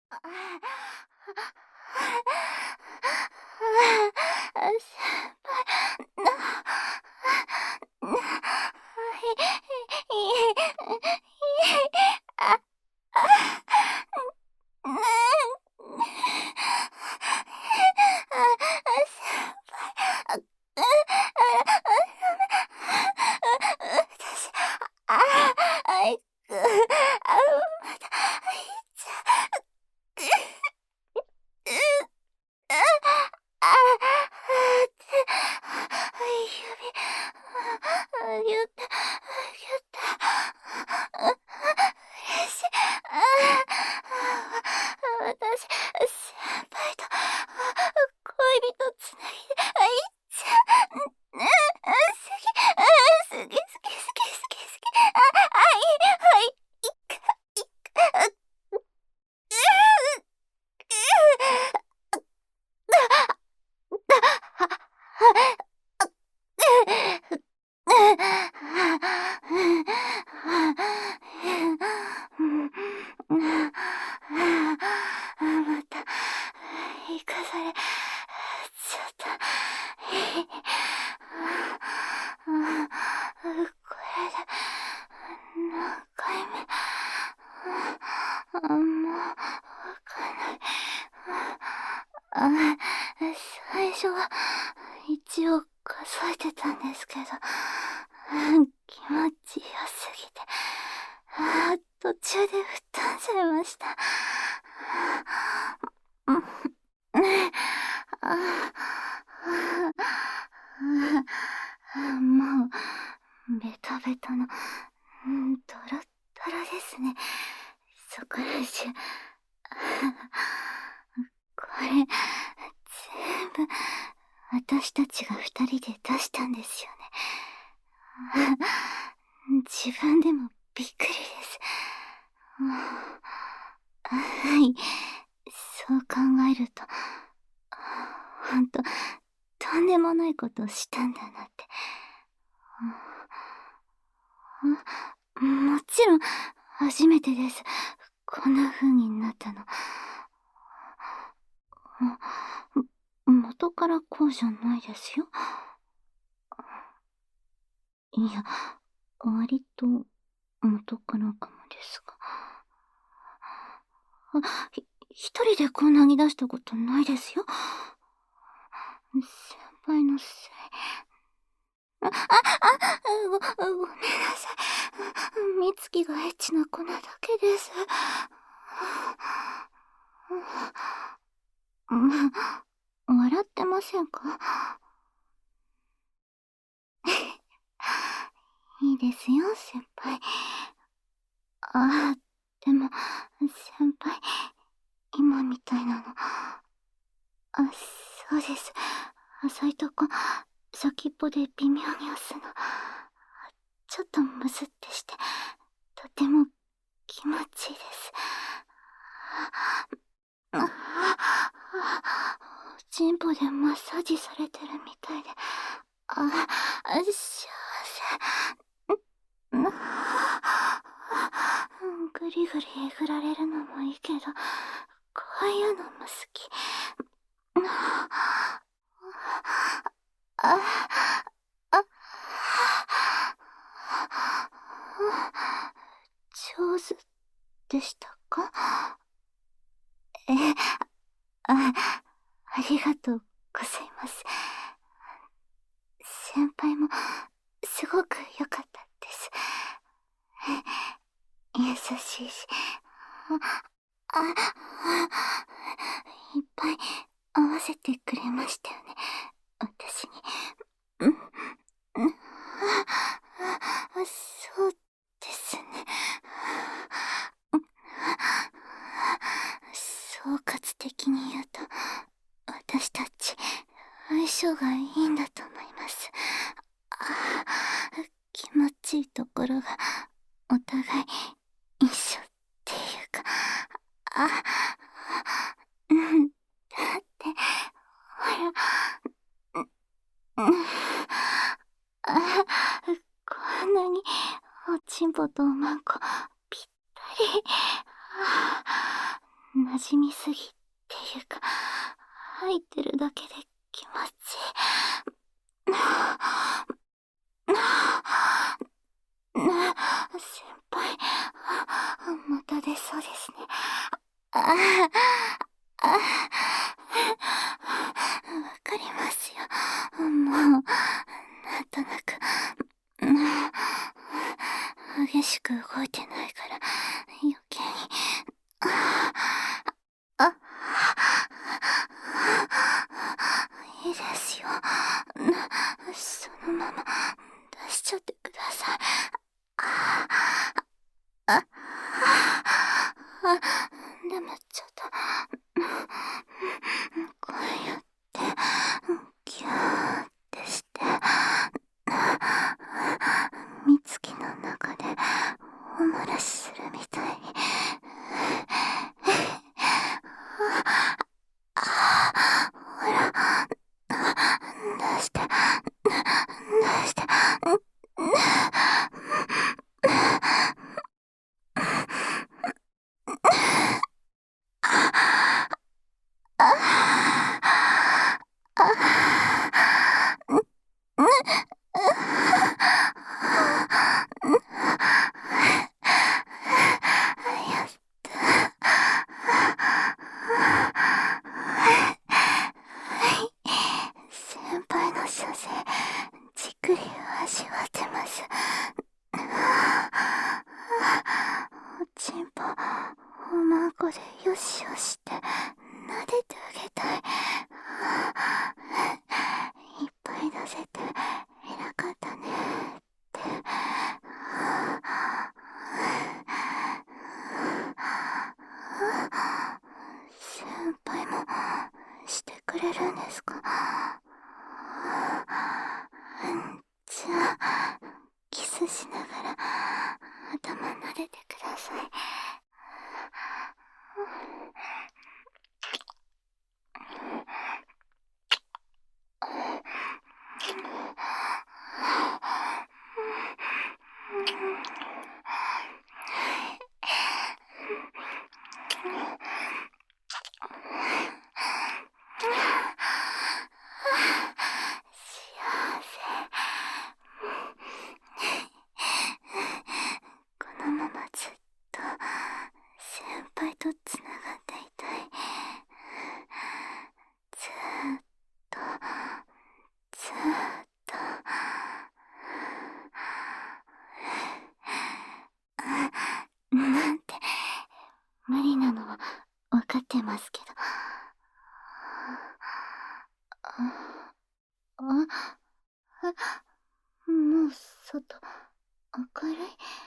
また生かされちゃった。これで何回目。もうわかんない。最初は一応数えてたんですけど、気持ちよすぎて、途中で吹っ飛んじゃいました。もうベタベタのドロッドロですね。そこら中。これ全部私たちが二人で出したんですよね。自分でもびっくりです。はい、そう考えるとほんととんでもないことをしたんだなって。もちろん初めてです。こんな風になったの。元からこうじゃないですよ。いや、割と元からかもですが。一人でこんなに出したことないですよ。先輩のせい。ごめんなさい。美月がエッチな粉だけです。笑ってませんか？いいですよ、先輩。でも、先輩、今みたいなの。そうです。浅いとこ、先っぽで微妙に押すの。ちょっとムズってして、とても気持ちいいです。チンポでマッサージされてるみたいで、幸せ。ぐりぐりえぐられるのもいいけど、こういうのも好き。上手でしたか？ありがとうございます。先輩もすごく良かったです。優しいし、いっぱい合わせてくれましたよね、私に。そうですね。総括的に言うと、私たち相性がいいんだと思います。気持ちいいところがお互い一緒っていうか、だってほら、こんなにおちんぽとおまんこぴったり。 馴染みすぎっていうか、入ってるだけで気持ちいい。先輩、また出そうですね。わかりますよ。もう、なんとなく、激しく動いてないから、余計に。あ、いいですよ。そのまま出しちゃってください。あ、でもちょっと、こうやって、ギューってして、みつきの中でお漏らしするみたいに。ほら、出して、出して、先輩の射精、じっくり味わってます。おちんぽ、おまんこでよしよしって撫でてあげたい。いっぱい出せて偉かったねって。先輩もしてくれるんですか？じゃあ、キスしながら頭撫でてください。幸せ。このままずっと先輩とつながっていたい。ずーっと、ずーっと。なんて無理なのは分かってますけど。もう外明るい。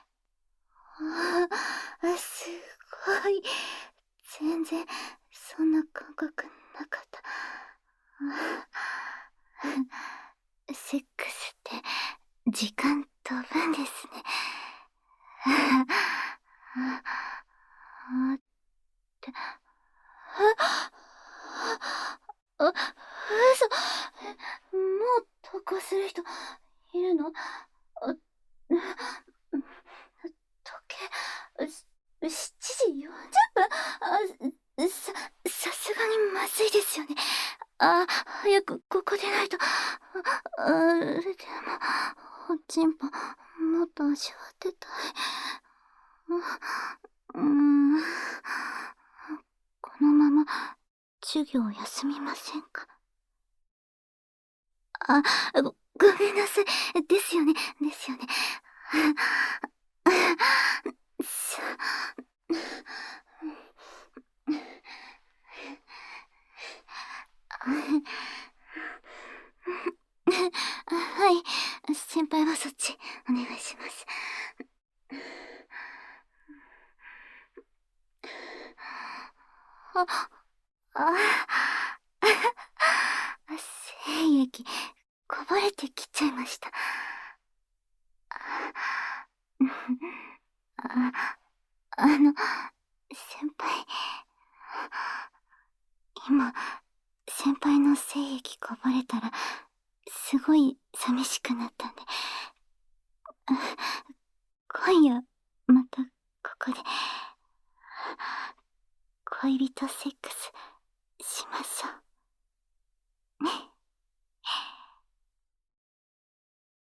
すごい。全然そんな感覚なかった。セックスって時間飛ぶんですね。って嘘。もう投稿する人いるの？時計、7時40分？さすがにまずいですよね。早くここでないと。でも、おちんぽ、もっと味わってたい。このまま、授業休みませんか？ごめんなさい。ですよね、ですよね。さはい。先輩はそっち、お願いします。あ、あ、精液、こぼれてきちゃいました。あ、先輩、今、先輩の精液こぼれたら、すごい寂しくなったんで、今夜、また、ここで、こ恋人セックス